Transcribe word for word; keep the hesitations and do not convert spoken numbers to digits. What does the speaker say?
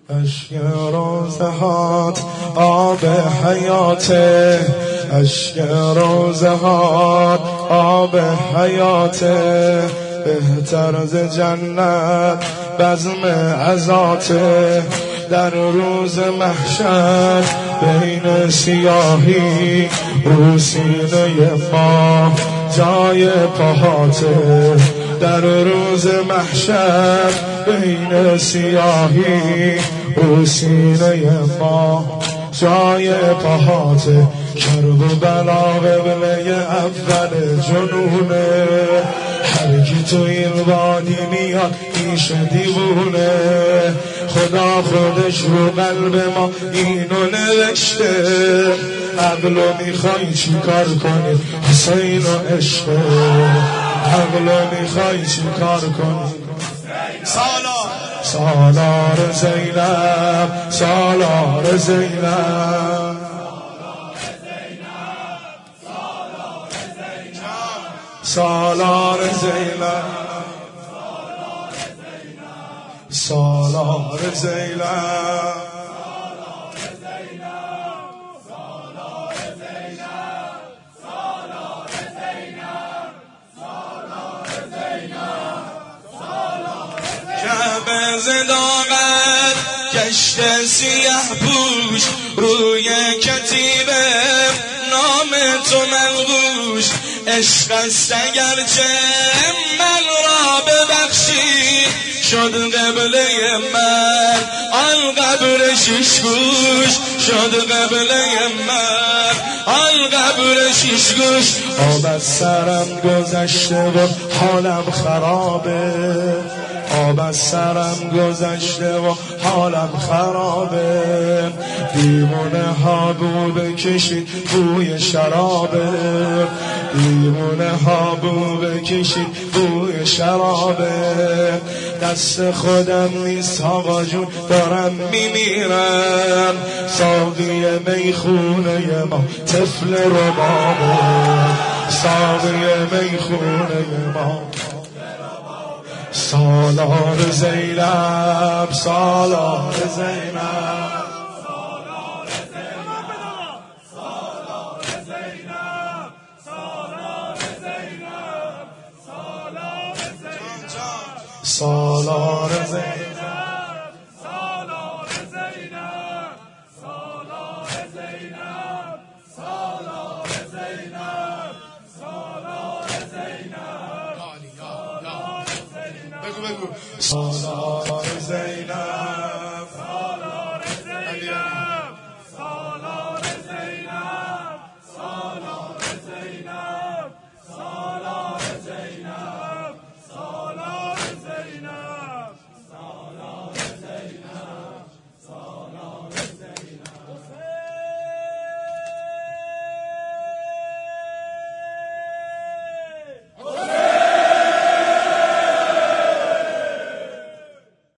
اشک روزهات آب حیاته، اشک روزهات آب حیاته، بهتر ز جنت بزم عزاته. در روز محشر بین سیاهی رو سینه ما جای پاهاته. در روز محشر بین سیاهی رو سینه ما جای پاهاته. کرب و بلا قبله اول جنونه، هر کی تو این وادی میاد میشه دیوونه. خدا خودش رو قلب ما اینو نوشته، عقلو میخوای چی کار کنی حسین و عشقه، عقلو میخوای چی کار کنی. سالار سالار زینب، سالار زینب، سالار زینب، سالار زینب. کعبه زداغت کشت سیاه پوش، روی کتیبه نام تو منقوش. عشق است اگرچه من را ببخشی، شد قبله من آن قبر شیش گوش، شد قبله من آن قبر شیش گوش. آب از سرم گذشته و حالم خرابه، آب از سرم گذشته و حالم خرابه. دیوونه ها بو بکشید بوی شرابه، دیوونه ها بو بکشید بوی شرابه. دست خودم نیست آقا جون دارم میمیرم، ساقی میخونه ما طفل ربابه، ساقی میخونه ما. سالار زینب، سالار زینب، سالار زینب، سالار زینب، سالار زینب، سالار زینب، سالار زینب، سالار زینب، سالار زینب، سالار زینب، سالار زینب. بگو بگو سالار